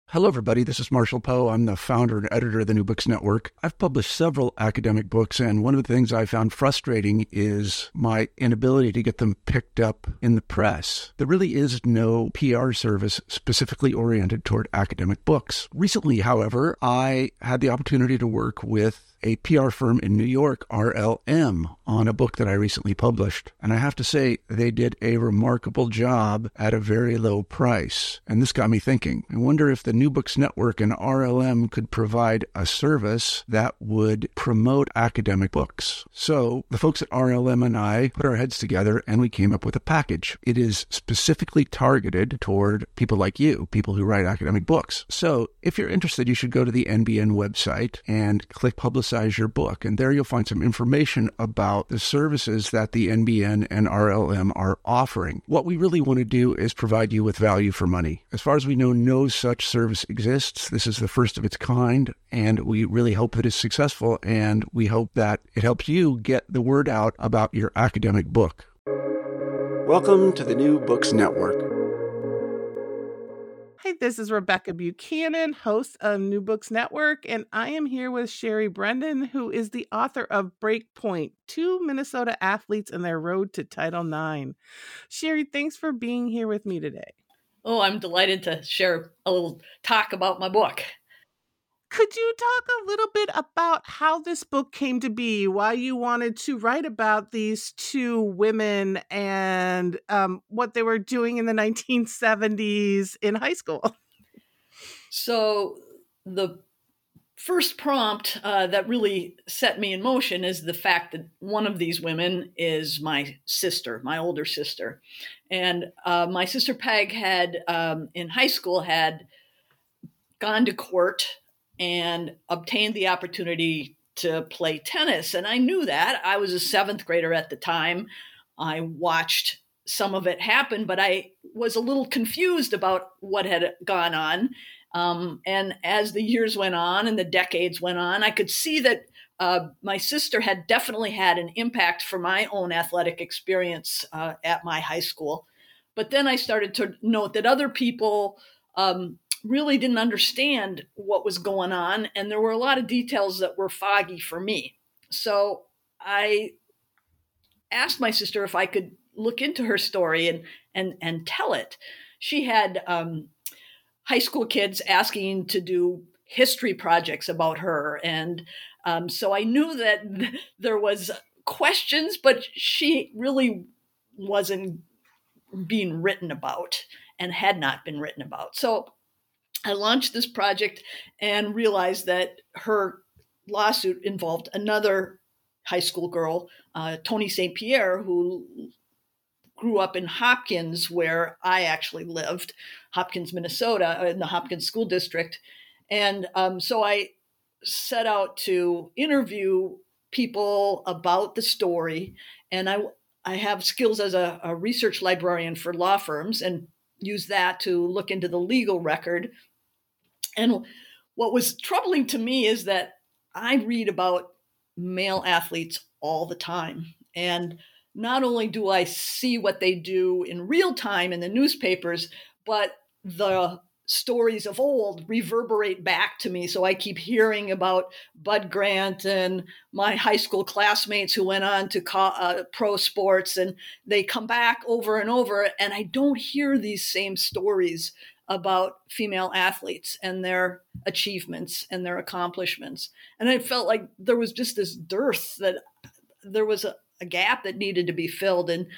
Hello, everybody. This is Marshall Poe. I'm the founder and editor of the New Books Network. I've published several academic books, and one of the things I found frustrating is my inability to get them picked up in the press. There really is no PR service specifically oriented toward academic books. Recently, however, I had the opportunity to work with a PR firm in New York, RLM, on a book that I recently published. And I have to say, they did a remarkable job at a very low price. And this got me thinking. I wonder if the New Books Network and RLM could provide a service that would promote academic books. So the folks at RLM and I put our heads together and we came up with a package. It is specifically targeted toward people like you, people who write academic books. So if you're interested, you should go to the NBN website and click Publicize Your Book. And there you'll find some information about the services that the NBN and RLM are offering. What we really want to do is provide you with value for money. As far as we know, no such service exists. This is the first of its kind, and we really hope that it's successful, and we hope that it helps you get the word out about your academic book. Welcome to the New Books Network. Hi, this is Rebecca Buchanan, host of New Books Network, and I am here with Sherry Brendan, who is the author of Breakpoint, Two Minnesota Athletes and Their Road to Title IX. Sherry, thanks for being here with me today. Oh, I'm delighted to share a little talk about my book. Could you talk a little bit about how this book came to be, why you wanted to write about these two women and what they were doing in the 1970s in high school? So the first prompt that really set me in motion is the fact that one of these women is my sister, my older sister. And my sister Peg had, in high school, had gone to court and obtained the opportunity to play tennis. And I knew that. I was a seventh grader at the time. I watched some of it happen, but I was a little confused about what had gone on. And as the years went on and the decades went on, I could see that my sister had definitely had an impact for my own athletic experience at my high school. But then I started to note that other people really didn't understand what was going on. And there were a lot of details that were foggy for me. So I asked my sister if I could look into her story and tell it. She had high school kids asking to do history projects about her. And so I knew that there was questions, but she really wasn't being written about and had not been written about. So I launched this project and realized that her lawsuit involved another high school girl, Tony St. Pierre, who grew up in Hopkins, where I actually lived, Hopkins, Minnesota, in the Hopkins School District. And so I set out to interview people about the story. And I have skills as a research librarian for law firms and use that to look into the legal record. And what was troubling to me is that I read about male athletes all the time. And not only do I see what they do in real time in the newspapers, but the stories of old reverberate back to me. So I keep hearing about Bud Grant and my high school classmates who went on to pro sports, and they come back over and over. And I don't hear these same stories about female athletes and their achievements and their accomplishments. And I felt like there was just this dearth, that there was a gap that needed to be filled. And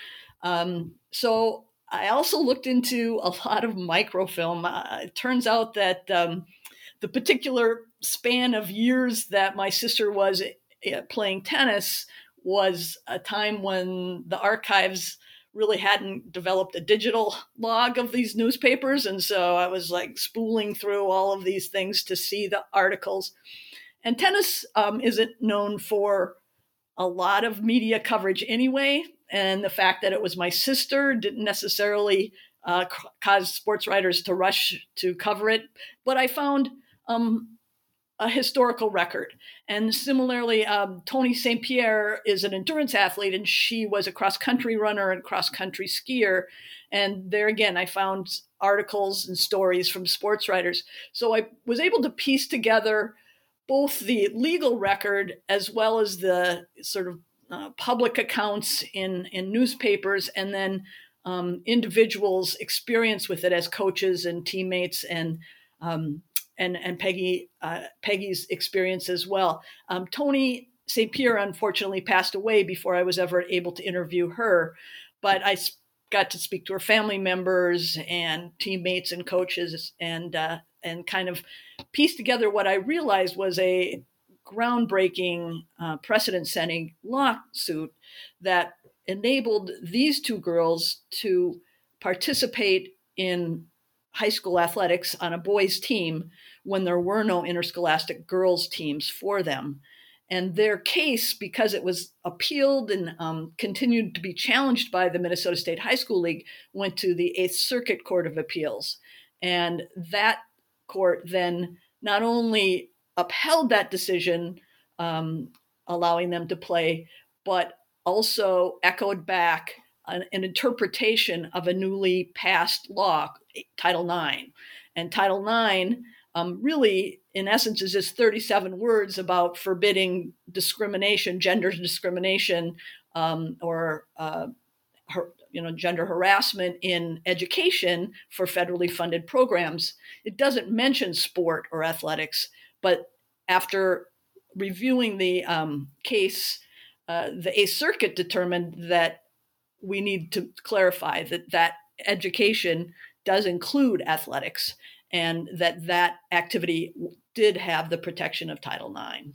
so I also looked into a lot of microfilm. It turns out that the particular span of years that my sister was playing tennis was a time when the archives really hadn't developed a digital log of these newspapers. And so I was like spooling through all of these things to see the articles. And tennis isn't known for a lot of media coverage anyway. And the fact that it was my sister didn't necessarily cause sports writers to rush to cover it. But I found a historical record. And similarly, Tony St. Pierre is an endurance athlete, and she was a cross-country runner and cross-country skier. And there again, I found articles and stories from sports writers. So I was able to piece together both the legal record as well as the sort of public accounts in newspapers, and then individuals' experience with it as coaches and teammates, and Peggy's experience as well. Tony St. Pierre unfortunately passed away before I was ever able to interview her, but I got to speak to her family members and teammates and coaches, and kind of piece together what I realized was a groundbreaking, precedent-setting lawsuit that enabled these two girls to participate in high school athletics on a boys' team when there were no interscholastic girls' teams for them. And their case, because it was appealed and continued to be challenged by the Minnesota State High School League, went to the Eighth Circuit Court of Appeals. And that court then not only upheld that decision, allowing them to play, but also echoed back an interpretation of a newly passed law, Title IX. And Title IX really, in essence, is just 37 words about forbidding discrimination, gender discrimination, or gender harassment in education for federally funded programs. It doesn't mention sport or athletics, but after reviewing the case, the Eighth Circuit determined that we need to clarify that education does include athletics, and that activity did have the protection of Title IX.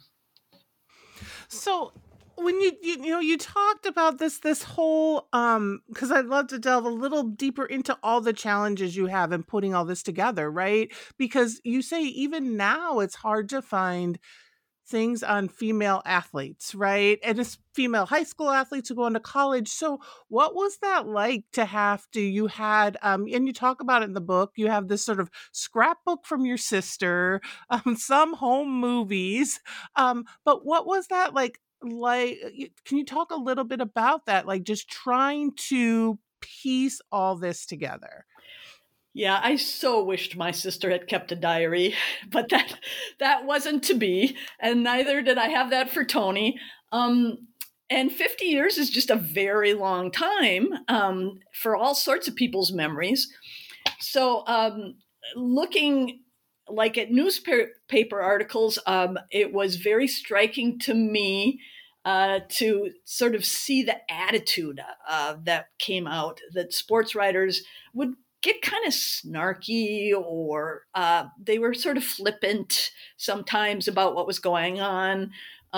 So when you talked about this whole, because I'd love to delve a little deeper into all the challenges you have in putting all this together, right? Because you say even now it's hard to find things on female athletes, right? And it's female high school athletes who go into college. So what was that like to have to, you had, and you talk about it in the book, you have this sort of scrapbook from your sister, some home movies. But what was that like, can you talk a little bit about that? Like just trying to piece all this together. Yeah, I so wished my sister had kept a diary, but that wasn't to be, and neither did I have that for Tony. And 50 years is just a very long time for all sorts of people's memories. So looking like at newspaper articles, it was very striking to me to sort of see the attitude that came out, that sports writers would get kind of snarky, or they were sort of flippant sometimes about what was going on.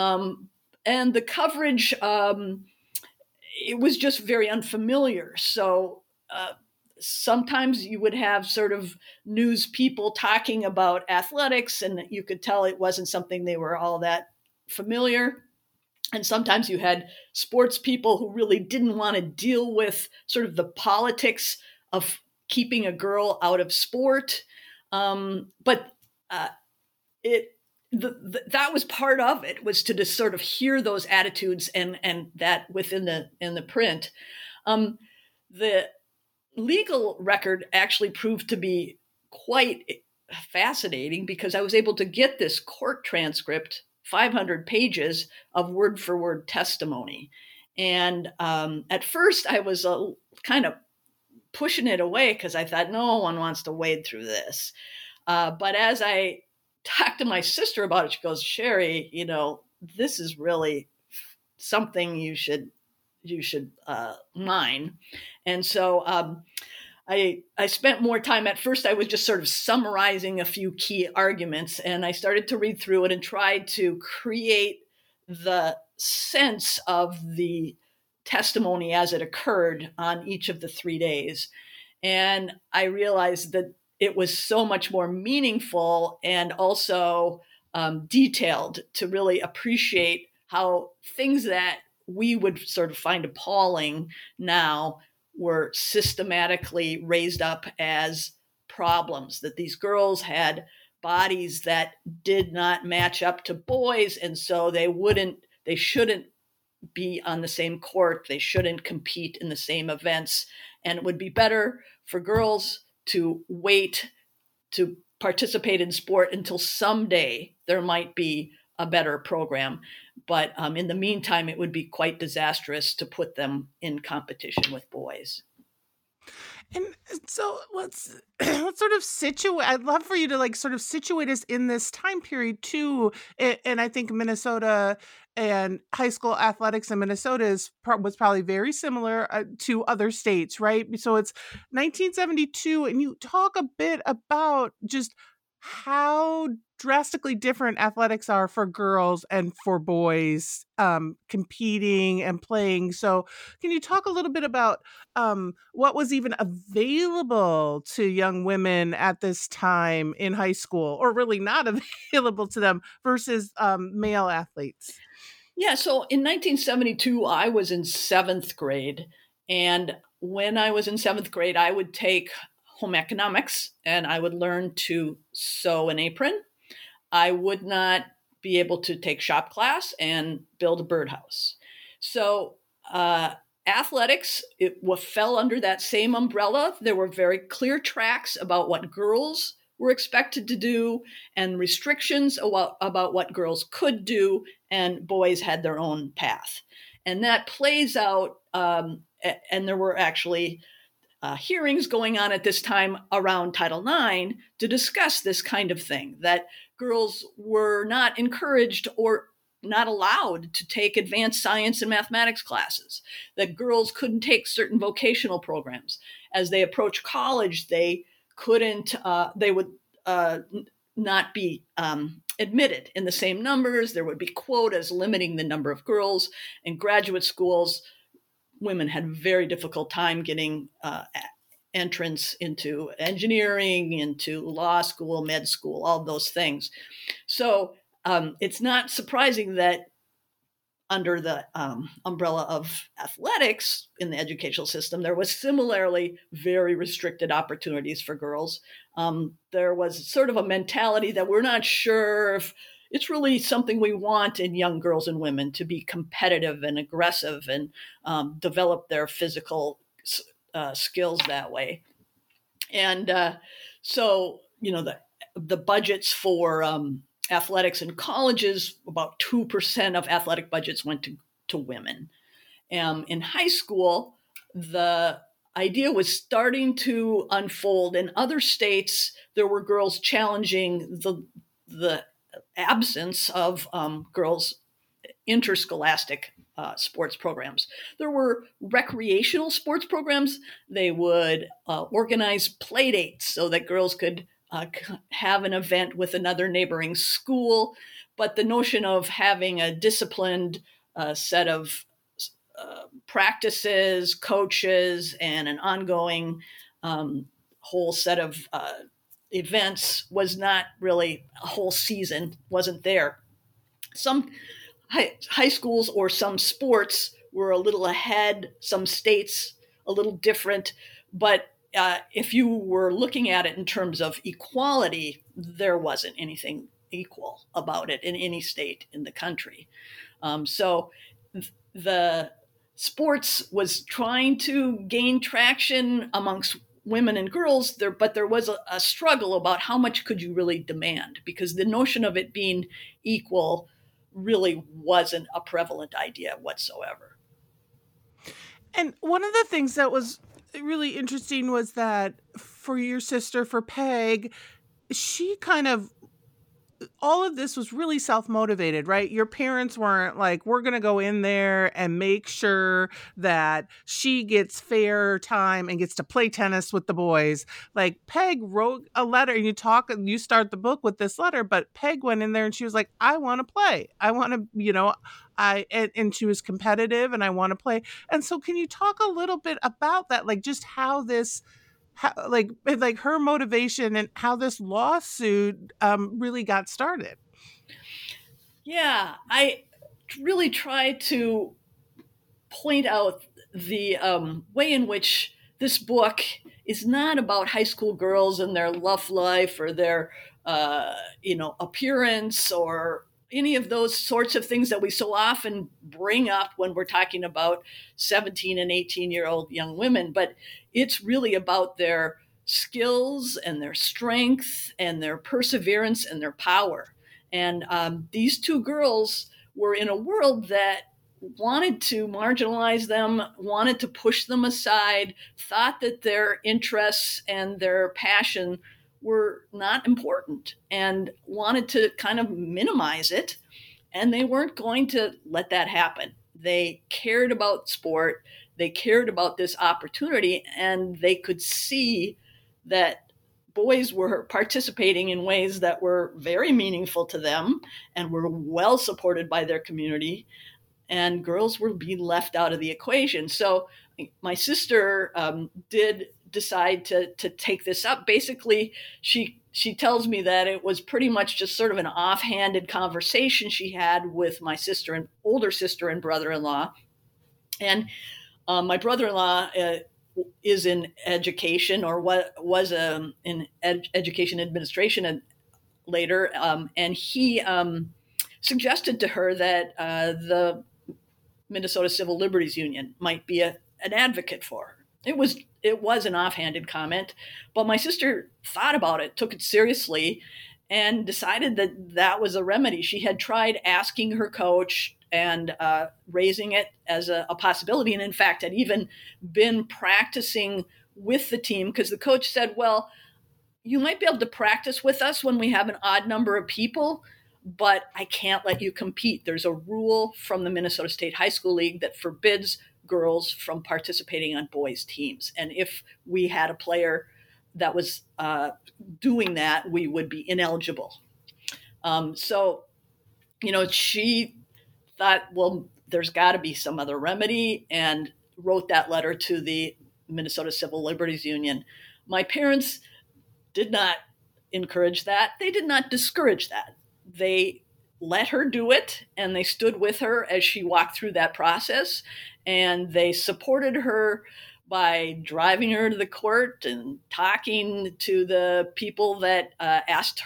And the coverage, it was just very unfamiliar. So sometimes you would have sort of news people talking about athletics, and you could tell it wasn't something they were all that familiar. And sometimes you had sports people who really didn't want to deal with sort of the politics of keeping a girl out of sport. But that was part of it, was to just sort of hear those attitudes and that within the print. The legal record actually proved to be quite fascinating, because I was able to get this court transcript, 500 pages of word for word testimony. And at first I was kind of pushing it away because I thought no one wants to wade through this. But as I talked to my sister about it, she goes, Sherry, this is really something you should mine. And so I spent more time. At first, I was just sort of summarizing a few key arguments, and I started to read through it and tried to create the sense of the testimony as it occurred on each of the 3 days. And I realized that it was so much more meaningful and also detailed to really appreciate how things that we would sort of find appalling now were systematically raised up as problems, that these girls had bodies that did not match up to boys, and so they shouldn't be on the same court. They shouldn't compete in the same events. And it would be better for girls to wait to participate in sport until someday there might be a better program. But in the meantime, it would be quite disastrous to put them in competition with boys. And so let's sort of situate. I'd love for you to like sort of situate us in this time period too. And I think Minnesota and high school athletics in Minnesota was probably very similar to other states, right? So it's 1972, and you talk a bit about just how drastically different athletics are for girls and for boys competing and playing. So can you talk a little bit about what was even available to young women at this time in high school, or really not available to them, versus male athletes? Yeah, so in 1972, I was in 7th grade. And when I was in 7th grade, I would take home economics and I would learn to sew an apron. I would not be able to take shop class and build a birdhouse. So athletics, it fell under that same umbrella. There were very clear tracks about what girls were expected to do and restrictions about what girls could do, and boys had their own path. And that plays out, and there were actually hearings going on at this time around Title IX to discuss this kind of thing, that girls were not encouraged or not allowed to take advanced science and mathematics classes, that girls couldn't take certain vocational programs. As they approached college, they would not be admitted in the same numbers. There would be quotas limiting the number of girls. In graduate schools, women had a very difficult time getting entrance into engineering, into law school, med school, all those things. So it's not surprising that under the umbrella of athletics in the educational system, there was similarly very restricted opportunities for girls. There was sort of a mentality that we're not sure if it's really something we want in young girls and women, to be competitive and aggressive and develop their physical skills that way. And so, the budgets for athletics in colleges, about 2% of athletic budgets went to women. In high school, the idea was starting to unfold. In other states, there were girls challenging the absence of girls' interscholastic sports programs. There were recreational sports programs. They would organize play dates so that girls could have an event with another neighboring school. But the notion of having a disciplined set of practices, coaches, and an ongoing whole set of events was not really a whole season, wasn't there. Some high schools or some sports were a little ahead, some states a little different, but if you were looking at it in terms of equality, there wasn't anything equal about it in any state in the country. So the sports was trying to gain traction amongst women and girls there, but there was a struggle about how much could you really demand, because the notion of it being equal really wasn't a prevalent idea whatsoever. And one of the things that was really interesting was that for your sister, for Peg, she kind of, all of this was really self-motivated, right? Your parents weren't like, we're going to go in there and make sure that she gets fair time and gets to play tennis with the boys. Like, Peg wrote a letter, and you start the book with this letter, but Peg went in there and she was like, I want to play. I want to, and she was competitive, and I want to play. And so can you talk a little bit about that? Like, just how this, like her motivation and how this lawsuit really got started. Yeah, I really tried to point out the way in which this book is not about high school girls and their love life or their appearance or any of those sorts of things that we so often bring up when we're talking about 17 and 18-year-old young women. But it's really about their skills and their strength and their perseverance and their power. And these two girls were in a world that wanted to marginalize them, wanted to push them aside, thought that their interests and their passion were not important and wanted to kind of minimize it. And they weren't going to let that happen. They cared about sport. They cared about this opportunity, and they could see that boys were participating in ways that were very meaningful to them and were well supported by their community, and girls were being left out of the equation. So my sister did decide to take this up. Basically, she tells me that it was pretty much just sort of an offhanded conversation she had with my sister and older sister and brother-in-law. And my brother-in-law is in education, or was in education administration and later, and he suggested to her that the Minnesota Civil Liberties Union might be an advocate for her. It was an offhanded comment, but my sister thought about it, took it seriously, and decided that that was a remedy. She had tried asking her coach and raising it as a possibility, and in fact had even been practicing with the team, because the coach said, well, you might be able to practice with us when we have an odd number of people, but I can't let you compete. There's a rule from the Minnesota State High School League that forbids girls from participating on boys' teams. And if we had a player that was doing that, we would be ineligible. So, she thought, well, there's got to be some other remedy, and wrote that letter to the Minnesota Civil Liberties Union. My parents did not encourage that. They did not discourage that. They let her do it, and they stood with her as she walked through that process, and they supported her by driving her to the court and talking to the people that asked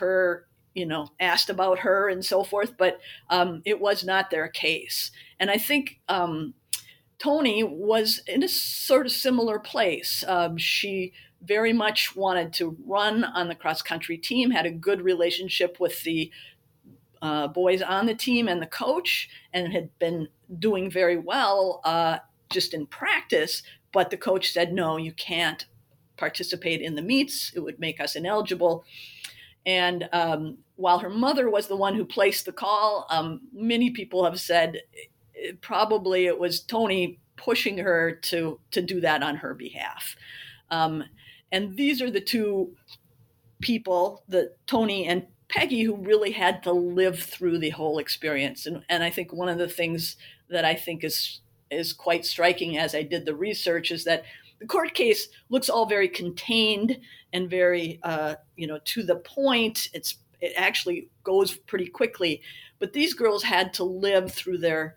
about her and so forth. But it was not their case. And I think Toni was in a sort of similar place. She very much wanted to run on the cross-country team, had a good relationship with the boys on the team and the coach, and had been doing very well just in practice. But the coach said, no, you can't participate in the meets. It would make us ineligible. And while her mother was the one who placed the call, many people have said probably it was Toni pushing her to do that on her behalf. And these are the two people, Toni and Peggy, who really had to live through the whole experience. And I think one of the things that I think is quite striking as I did the research is that the court case looks all very contained and very, to the point. It actually goes pretty quickly. But these girls had to live through their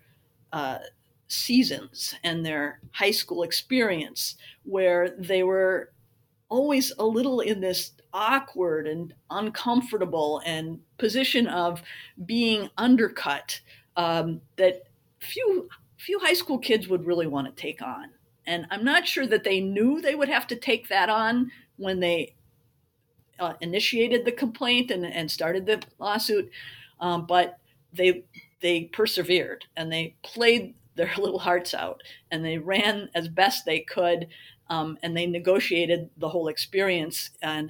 seasons and their high school experience, where they were always a little in this awkward and uncomfortable and position of being undercut that few high school kids would really want to take on. And I'm not sure that they knew they would have to take that on when they initiated the complaint and started the lawsuit, but they persevered, and they played their little hearts out, and they ran as best they could, and they negotiated the whole experience, and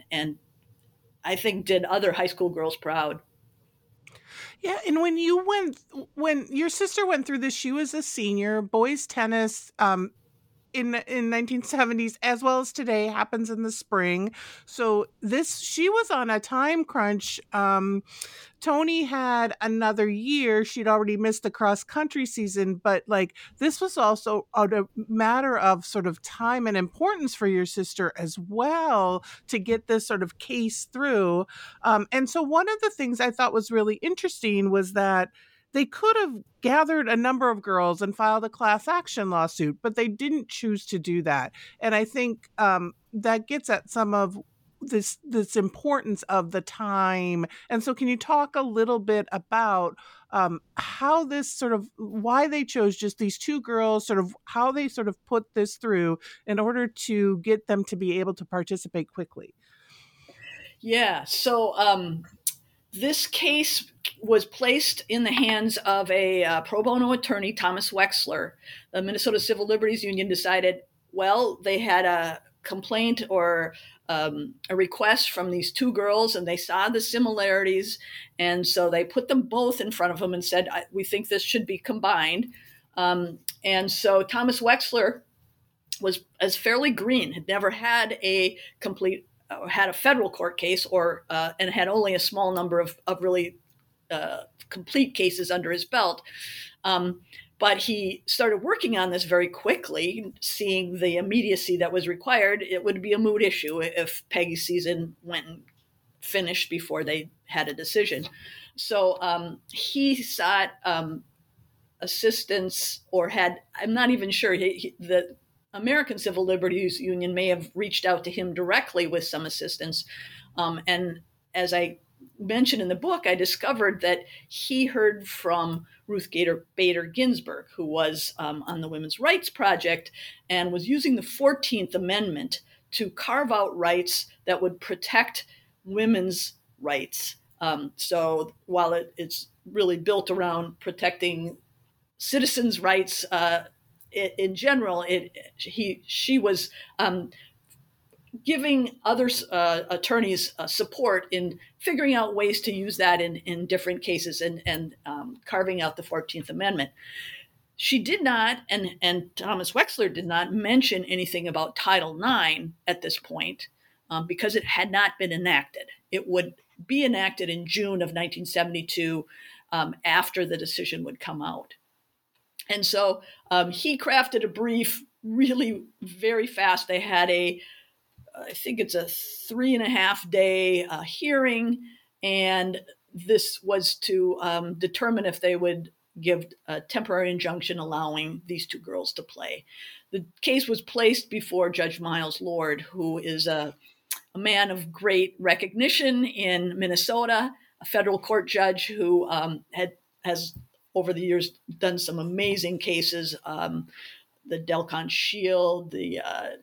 I think did other high school girls proud. Yeah, and when your sister went through this, she was a senior. Boys tennis in 1970s as well as today happens in the spring. So she was on a time crunch. Toni had another year. She'd already missed the cross country season, but this was also a matter of sort of time and importance for your sister as well to get this sort of case through. And so one of the things I thought was really interesting was that they could have gathered a number of girls and filed a class action lawsuit, but they didn't choose to do that. And I think that gets at some of this importance of the time. And so can you talk a little bit about how this sort of, why they chose just these two girls, sort of how they sort of put this through in order to get them to be able to participate quickly? Yeah. So this case was placed in the hands of a pro bono attorney, Thomas Wexler. The Minnesota Civil Liberties Union decided, well, they had a complaint or a request from these two girls, and they saw the similarities. And so they put them both in front of them and said, we think this should be combined. And so Thomas Wexler was fairly green, had never had a had a federal court case and had only a small number of really complete cases under his belt. But he started working on this very quickly, seeing the immediacy that was required. It would be a moot issue if Peggy's season went and finished before they had a decision. So he sought assistance, or had, I'm not even sure, the American Civil Liberties Union may have reached out to him directly with some assistance. And as I mentioned in the book, I discovered that he heard from Ruth Bader Ginsburg, who was on the Women's Rights Project and was using the 14th Amendment to carve out rights that would protect women's rights. So while it's really built around protecting citizens' rights in general, she was giving other attorneys support in figuring out ways to use that in different cases and carving out the 14th Amendment. She did not, and Thomas Wexler did not mention anything about Title IX at this point because it had not been enacted. It would be enacted in June of 1972 after the decision would come out. And so he crafted a brief really very fast. They had I think it's a 3.5 day hearing, and this was to determine if they would give a temporary injunction allowing these two girls to play. The case was placed before Judge Miles Lord, who is a man of great recognition in Minnesota, a federal court judge who has over the years done some amazing cases, the Delcon Shield, the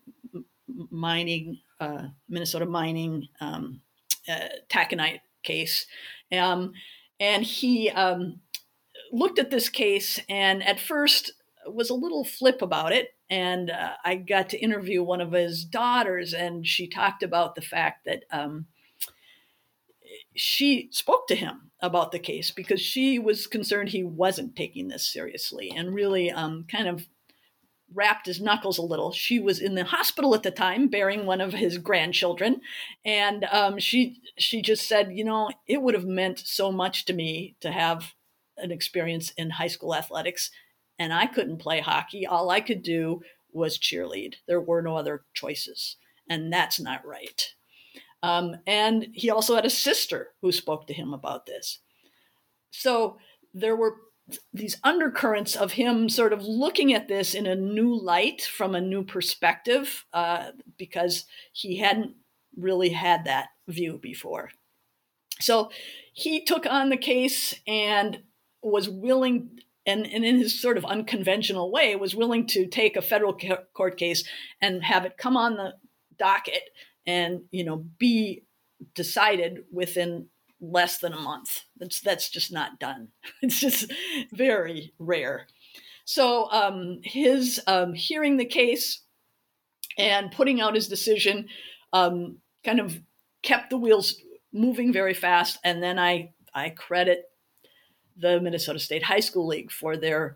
Minnesota mining taconite case. And he looked at this case and at first was a little flip about it. And I got to interview one of his daughters, and she talked about the fact that she spoke to him about the case because she was concerned he wasn't taking this seriously, and really kind of wrapped his knuckles a little. She was in the hospital at the time bearing one of his grandchildren. And she just said, it would have meant so much to me to have an experience in high school athletics. And I couldn't play hockey. All I could do was cheerlead. There were no other choices. And that's not right. And he also had a sister who spoke to him about this. So there were these undercurrents of him sort of looking at this in a new light from a new perspective, because he hadn't really had that view before. So he took on the case and was willing, and in his sort of unconventional way, was willing to take a federal court case and have it come on the docket and, be decided within less than a month. That's just not done. It's just very rare. So his hearing the case and putting out his decision kind of kept the wheels moving very fast. And then I credit the Minnesota State High School League for their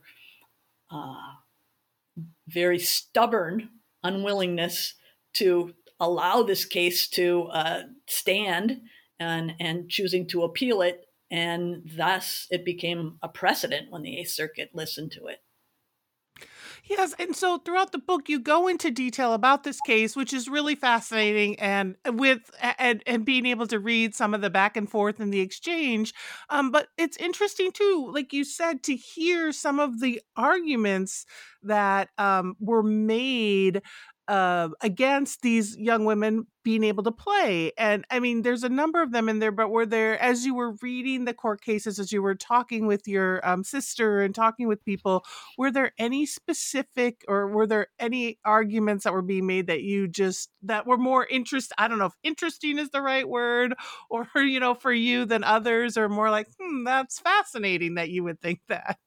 very stubborn unwillingness to allow this case to stand and choosing to appeal it. And thus it became a precedent when the Eighth Circuit listened to it. Yes, and so throughout the book, you go into detail about this case, which is really fascinating, and being able to read some of the back and forth and the exchange. But it's interesting too, like you said, to hear some of the arguments that were made against these young women being able to play. And I mean, there's a number of them in there, but were there, as you were reading the court cases, as you were talking with your sister and talking with people, were there any specific, or were there any arguments that were being made that that were more I don't know if interesting is the right word, or, for you than others, or more like, that's fascinating that you would think that?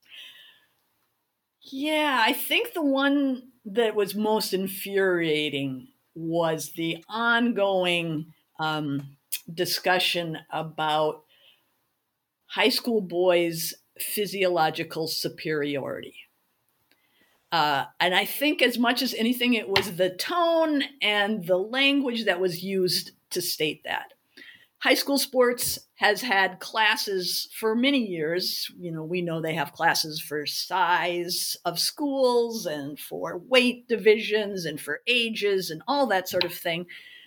Yeah, I think the one that was most infuriating was the ongoing discussion about high school boys' physiological superiority. And I think as much as anything, it was the tone and the language that was used to state that. High school sports has had classes for many years. We know they have classes for size of schools and for weight divisions and for ages and all that sort of thing.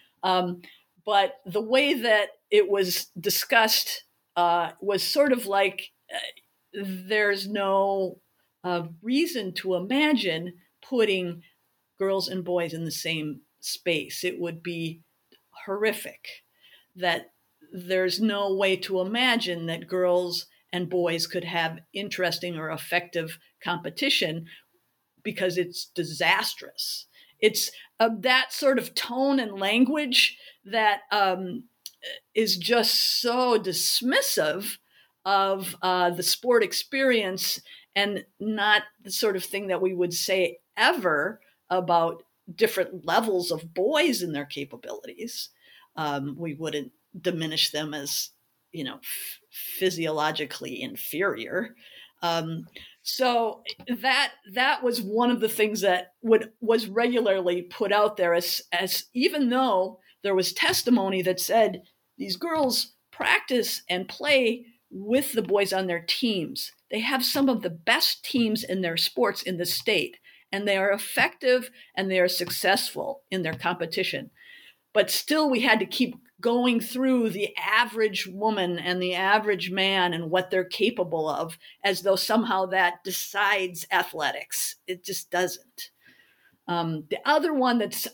But the way that it was discussed was sort of like there's no reason to imagine putting girls and boys in the same space. It would be horrific. That there's no way to imagine that girls and boys could have interesting or effective competition because it's disastrous. It's that sort of tone and language that is just so dismissive of the sport experience, and not the sort of thing that we would say ever about different levels of boys and their capabilities. We wouldn't diminish them as, physiologically inferior. So that was one of the things that was regularly put out there as even though there was testimony that said these girls practice and play with the boys on their teams. They have some of the best teams in their sports in the state, and they are effective and they are successful in their competition. But still, we had to keep going through the average woman and the average man and what they're capable of, as though somehow that decides athletics. It just doesn't. The other one that's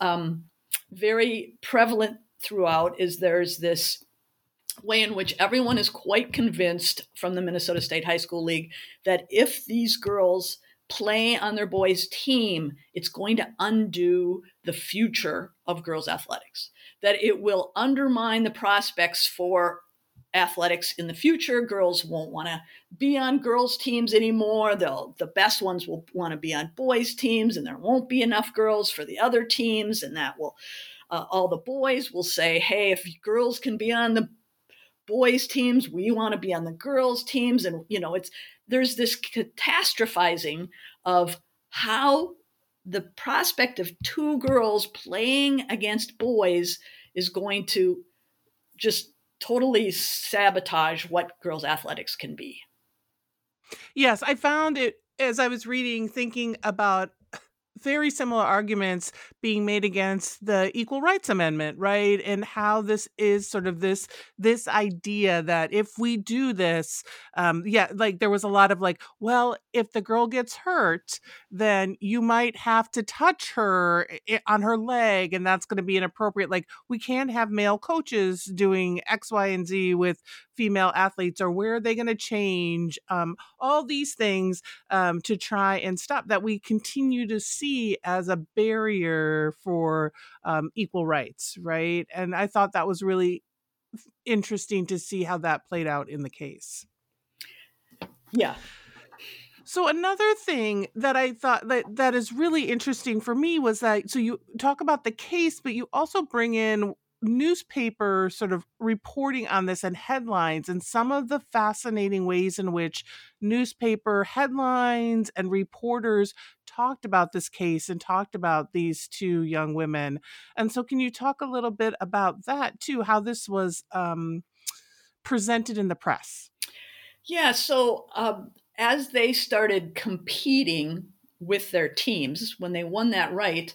very prevalent throughout is there's this way in which everyone is quite convinced from the Minnesota State High School League that if these girls play on their boys' team, it's going to undo the future of girls' athletics, that it will undermine the prospects for athletics in the future. Girls won't want to be on girls' teams anymore. The best ones will want to be on boys' teams, and there won't be enough girls for the other teams, and that will all the boys will say, hey, if girls can be on the boys' teams, we want to be on the girls' teams. And, there's this catastrophizing of how the prospect of two girls playing against boys is going to just totally sabotage what girls' athletics can be. Yes, I found it as I was reading, thinking about very similar arguments being made against the Equal Rights Amendment, right? And how this is sort of this idea that if we do this, like there was a lot of like, well, if the girl gets hurt, then you might have to touch her on her leg, and that's going to be inappropriate. Like, we can't have male coaches doing X, Y, and Z with female athletes, or where are they going to change? All these things to try and stop that we continue to see as a barrier for equal rights, right? And I thought that was really interesting to see how that played out in the case. Yeah. So another thing that I thought that is really interesting for me was that, so you talk about the case, but you also bring in newspaper sort of reporting on this and headlines, and some of the fascinating ways in which newspaper headlines and reporters talked about this case and talked about these two young women. And so can you talk a little bit about that too, how this was presented in the press? Yeah, so as they started competing with their teams, when they won that right,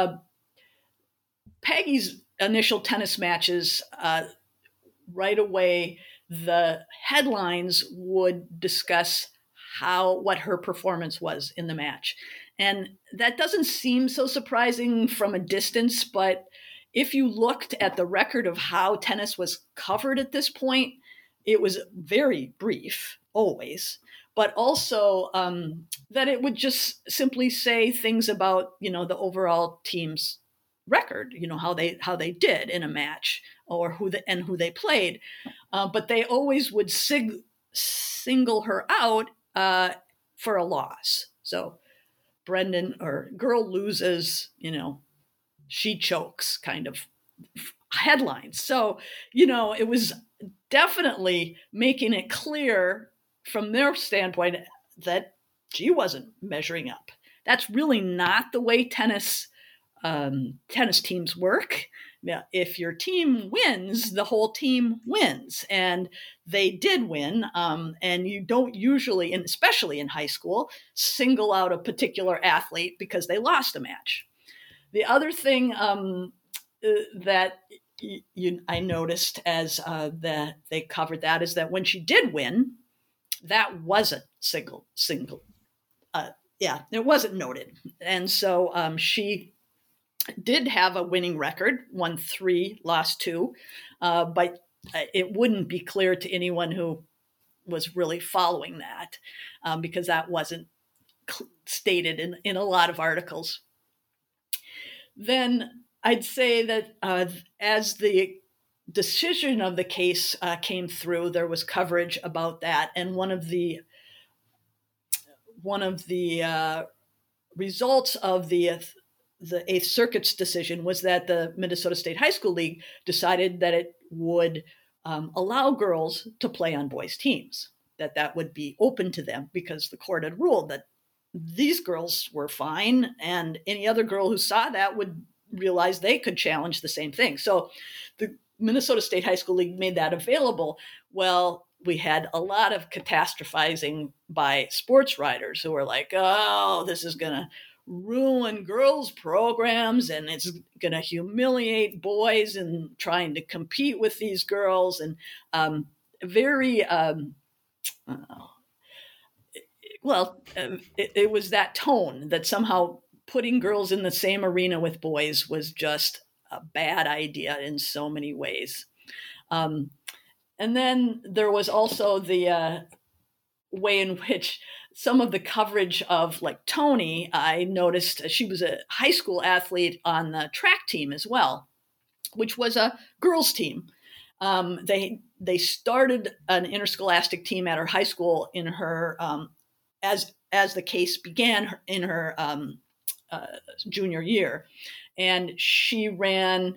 Peggy's initial tennis matches, right away, the headlines would discuss what her performance was in the match. And that doesn't seem so surprising from a distance, but if you looked at the record of how tennis was covered at this point, it was very brief, always, but also that it would just simply say things about, the overall team's record, how they did in a match, or who they played. But they always would single her out for a loss. So girl loses, she chokes kind of headlines. So, it was definitely making it clear from their standpoint that she wasn't measuring up. That's really not the way tennis teams work. Now, if your team wins, the whole team wins, and they did win. And you don't usually, and especially in high school, single out a particular athlete because they lost a match. The other thing that I noticed as that they covered that is that when she did win, that wasn't single. It wasn't noted, and so she did have a winning record, won 3, lost 2, but it wouldn't be clear to anyone who was really following that because that wasn't stated in a lot of articles. Then I'd say that as the decision of the case came through, there was coverage about that, and one of the results of the Eighth Circuit's decision was that the Minnesota State High School League decided that it would allow girls to play on boys' teams, that would be open to them because the court had ruled that these girls were fine, and any other girl who saw that would realize they could challenge the same thing. So the Minnesota State High School League made that available. Well, we had a lot of catastrophizing by sports writers who were like, oh, this is going to ruin girls' programs, and it's going to humiliate boys in trying to compete with these girls. And it was that tone that somehow putting girls in the same arena with boys was just a bad idea in so many ways. And then there was also the way in which some of the coverage of like Toni, I noticed she was a high school athlete on the track team as well, which was a girls team. They started an interscholastic team at her high school in her as the case began in her junior year, and she ran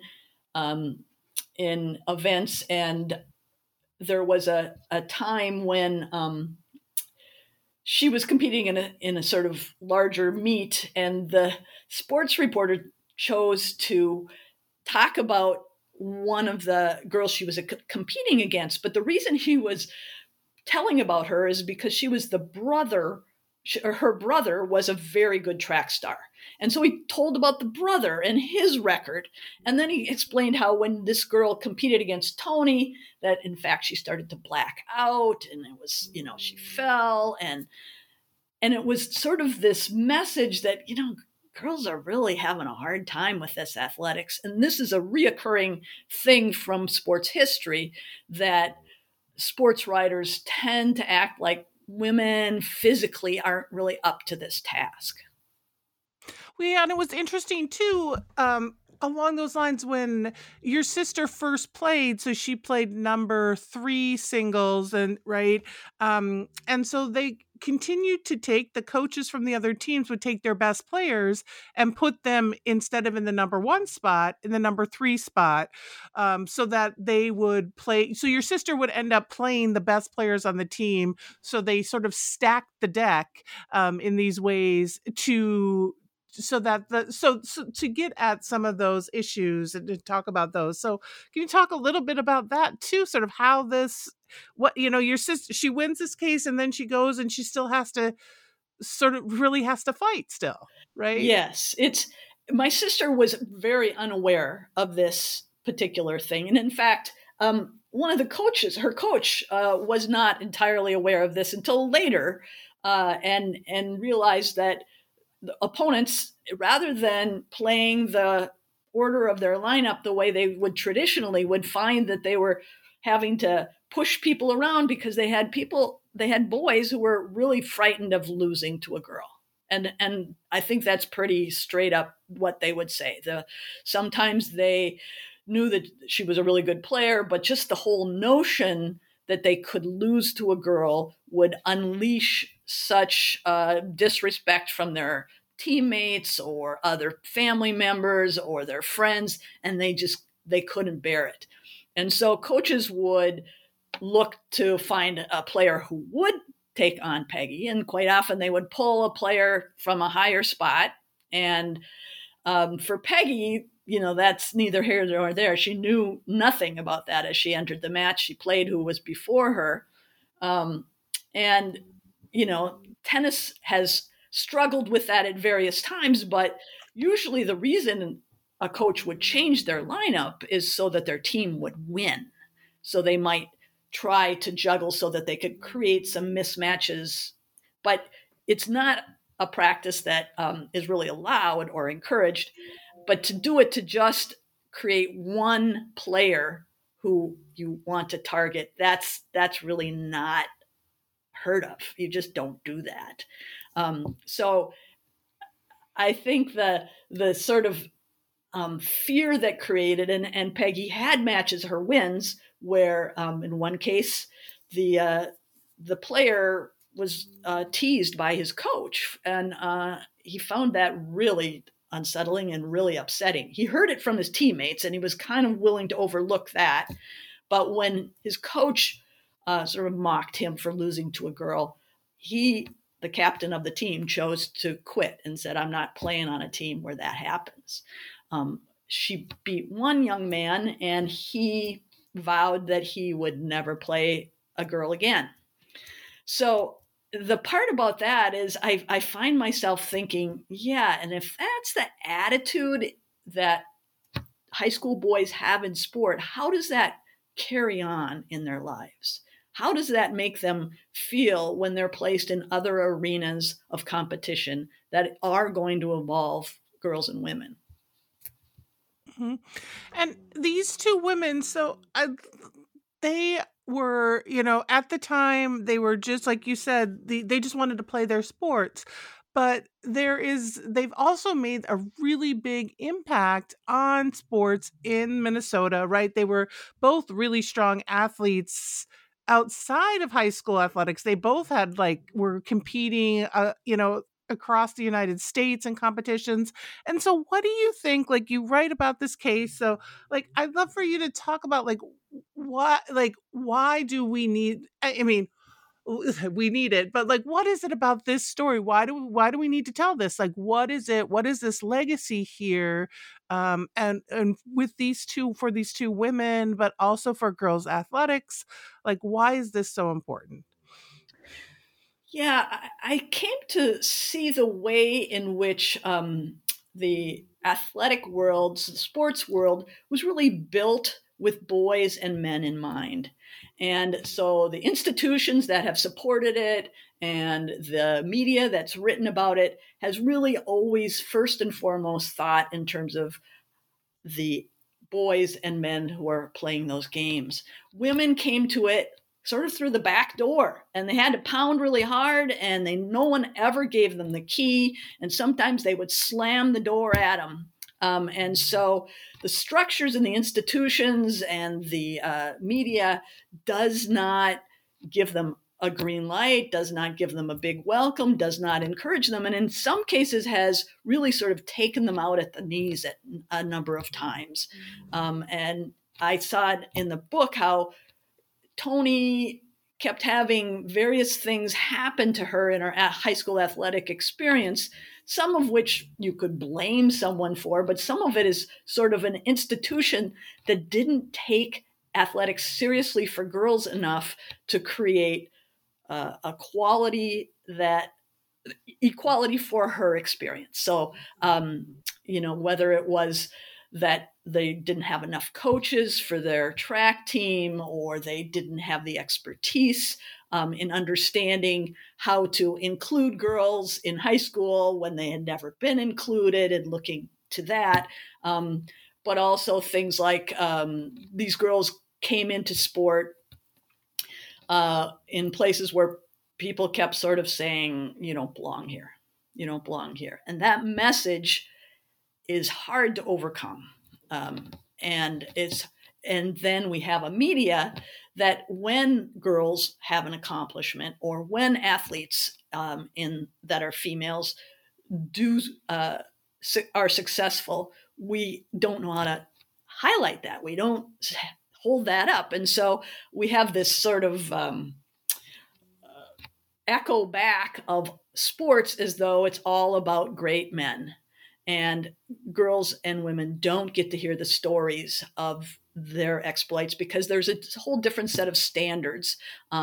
in events, and there was a time when she was competing in a sort of larger meet, and the sports reporter chose to talk about one of the girls she was competing against. But the reason he was telling about her is because she was her brother was a very good track star. And so he told about the brother and his record. And then he explained how when this girl competed against Toni, that in fact she started to black out, and it was, she fell. And it was sort of this message that, girls are really having a hard time with this athletics. And this is a reoccurring thing from sports history, that sports writers tend to act like women physically aren't really up to this task. Well, yeah, and it was interesting too, along those lines, when your sister first played, so she played number 3 singles, and right, and so they continued to take, the coaches from the other teams would take their best players and put them, instead of in the number 1 spot, in the number 3 spot, so that they would play. So your sister would end up playing the best players on the team. So they sort of stacked the deck in these ways to get at some of those issues and to talk about those. So can you talk a little bit about that too? Sort of how your sister, she wins this case, and then she goes and she still has to really has to fight still, right? Yes. My sister was very unaware of this particular thing. And in fact, one of the coaches, her coach, was not entirely aware of this until later, and realized that the opponents, rather than playing the order of their lineup the way they would traditionally, would find that they were having to push people around because they had boys who were really frightened of losing to a girl. And I think that's pretty straight up what they would say. Sometimes they knew that she was a really good player, but just the whole notion that they could lose to a girl would unleash such disrespect from their teammates or other family members or their friends, and they couldn't bear it. And so coaches would look to find a player who would take on Peggy, and quite often they would pull a player from a higher spot. And for Peggy, that's neither here nor there. She knew nothing about that as she entered the match. She played who was before her. And tennis has struggled with that at various times, but usually the reason a coach would change their lineup is so that their team would win. So they might try to juggle so that they could create some mismatches, but it's not a practice that is really allowed or encouraged. But to do it to just create one player who you want to target, that's really not heard of. You just don't do that. So I think the sort of fear that created, and Peggy had matches her wins where in one case the player was teased by his coach, and he found that really unsettling and really upsetting. He heard it from his teammates and he was kind of willing to overlook that. But when his coach sort of mocked him for losing to a girl, the captain of the team, chose to quit and said, "I'm not playing on a team where that happens." She beat one young man and he vowed that he would never play a girl again. So the part about that is I find myself thinking, yeah, and if that's the attitude that high school boys have in sport, how does that carry on in their lives? How does that make them feel when they're placed in other arenas of competition that are going to involve girls and women? Mm-hmm. And these two women, they were, at the time, they were just like you said, they just wanted to play their sports. But they've also made a really big impact on sports in Minnesota, right? They were both really strong athletes outside of high school athletics. They both were competing, across the United States in competitions. And so what do you think, you write about this case? So I'd love for you to talk about why do we need, I mean, we need it, but what is it about this story? Why do we need to tell this? What is it? What is this legacy here? And with for these two women, but also for girls athletics, why is this so important? Yeah, I came to see the way in which the athletic world, the sports world, was really built with boys and men in mind. And so the institutions that have supported it and the media that's written about it has really always, first and foremost, thought in terms of the boys and men who are playing those games. Women came to it sort of through the back door, and they had to pound really hard, and no one ever gave them the key, and sometimes they would slam the door at them. And so the structures and the institutions and the media does not give them a green light, does not give them a big welcome, does not encourage them, and in some cases has really sort of taken them out at the knees at a number of times. And I saw it in the book how Toni kept having various things happen to her in her high school athletic experience, some of which you could blame someone for, but some of it is sort of an institution that didn't take athletics seriously for girls enough to create equality for her experience. So, whether it was that they didn't have enough coaches for their track team, or they didn't have the expertise in understanding how to include girls in high school when they had never been included, and looking to that. But also things like these girls came into sport in places where people kept sort of saying, you don't belong here. You don't belong here. And that message is hard to overcome. And then we have a media that when girls have an accomplishment, or when athletes that are females are successful, we don't know how to highlight that. We don't hold that up. And so we have this sort of echo back of sports as though it's all about great men. And girls and women don't get to hear the stories of their exploits because there's a whole different set of standards.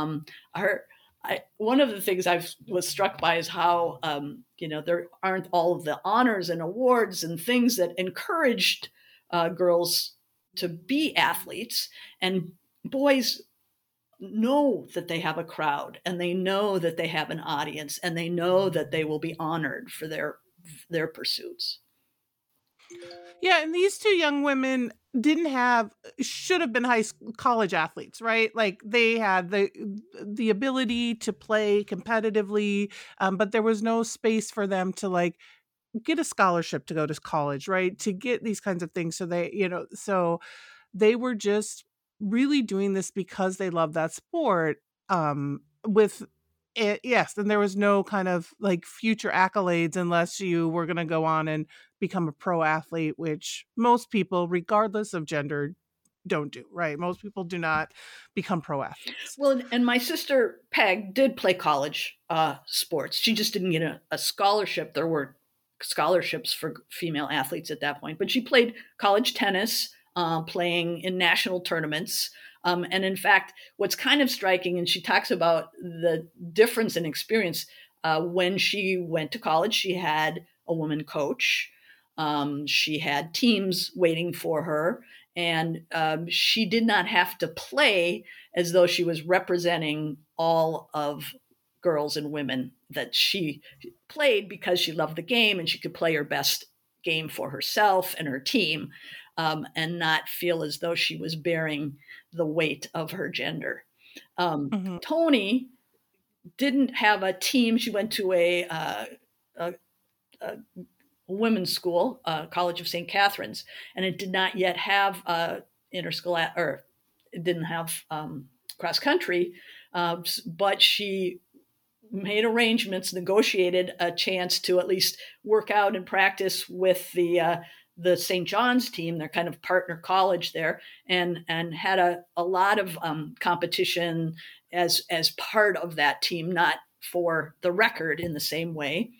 One of the things I was struck by is how, there aren't all of the honors and awards and things that encouraged girls to be athletes, and boys know that they have a crowd, and they know that they have an audience, and they know that they will be honored for their pursuits. Yeah, and these two young women should have been college athletes, right? Like they had the ability to play competitively, but there was no space for them to like get a scholarship to go to college, right? To get these kinds of things. So they were just really doing this because they love that sport. With it, yes, and there was no kind of like future accolades unless you were going to go on and become a pro athlete, which most people, regardless of gender, don't do, right? Most people do not become pro athletes. Well, and my sister Peg did play college sports. She just didn't get a scholarship. There were scholarships for female athletes at that point, but she played college tennis, playing in national tournaments. And in fact, what's kind of striking, and she talks about the difference in experience, when she went to college, she had a woman coach. She had teams waiting for her, and she did not have to play as though she was representing all of girls and women. That she played because she loved the game and she could play her best game for herself and her team, and not feel as though she was bearing the weight of her gender. Toni didn't have a team. She went to a women's school, College of St. Catherine's, and it did not yet have interscholastic, or it didn't have cross country, but she made arrangements, negotiated a chance to at least work out and practice with the St. John's team, their kind of partner college there, and had a lot of competition as part of that team, not for the record in the same way.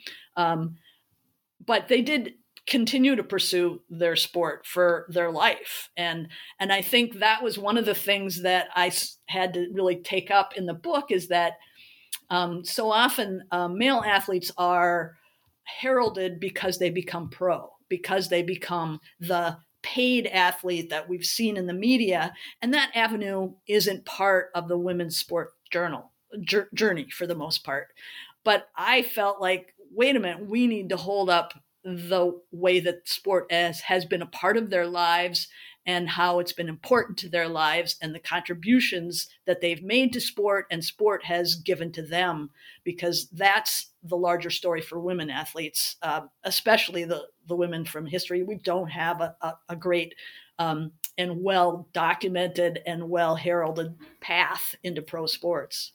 But they did continue to pursue their sport for their life. And I think that was one of the things that I had to really take up in the book, is that so often male athletes are heralded because they become pro, because they become the paid athlete that we've seen in the media. And that avenue isn't part of the women's sport journey for the most part. But I felt like, wait a minute, we need to hold up the way that sport has been a part of their lives, and how it's been important to their lives, and the contributions that they've made to sport and sport has given to them, because that's the larger story for women athletes, especially the women from history. We don't have a great and well documented and well heralded path into pro sports.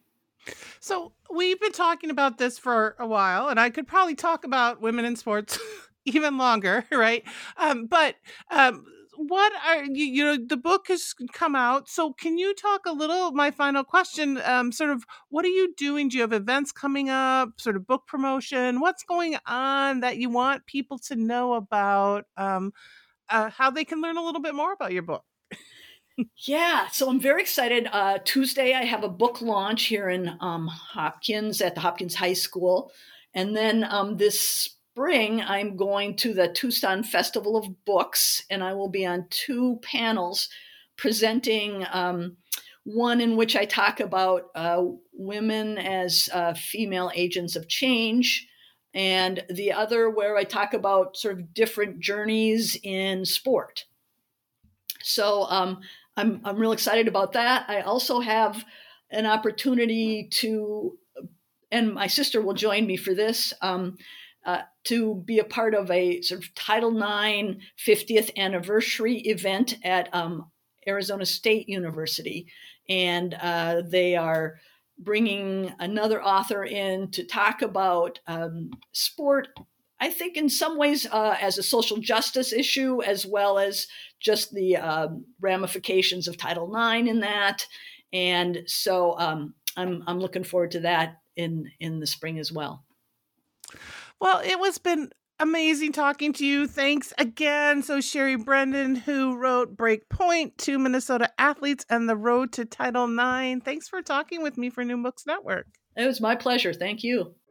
So we've been talking about this for a while, and I could probably talk about women in sports even longer, right? But what are the book has come out. So can you talk a little, my final question, sort of what are you doing? Do you have events coming up, sort of book promotion? What's going on that you want people to know about, how they can learn a little bit more about your book? Yeah, so I'm very excited. Tuesday, I have a book launch here in Hopkins at the Hopkins High School. And then this spring, I'm going to the Tucson Festival of Books, and I will be on 2 panels presenting one in which I talk about women as female agents of change, and the other where I talk about sort of different journeys in sport. So I'm real excited about that. I also have an opportunity to, and my sister will join me for this, to be a part of a sort of Title IX 50th anniversary event at Arizona State University. And they are bringing another author in to talk about sport, I think in some ways as a social justice issue, as well as just the ramifications of Title IX in that. And so I'm looking forward to that in the spring as well. Well, it was been amazing talking to you. Thanks again. So Sherry Brendan, who wrote Breakpoint, Two Minnesota Athletes and the Road to Title IX. Thanks for talking with me for New Books Network. It was my pleasure. Thank you.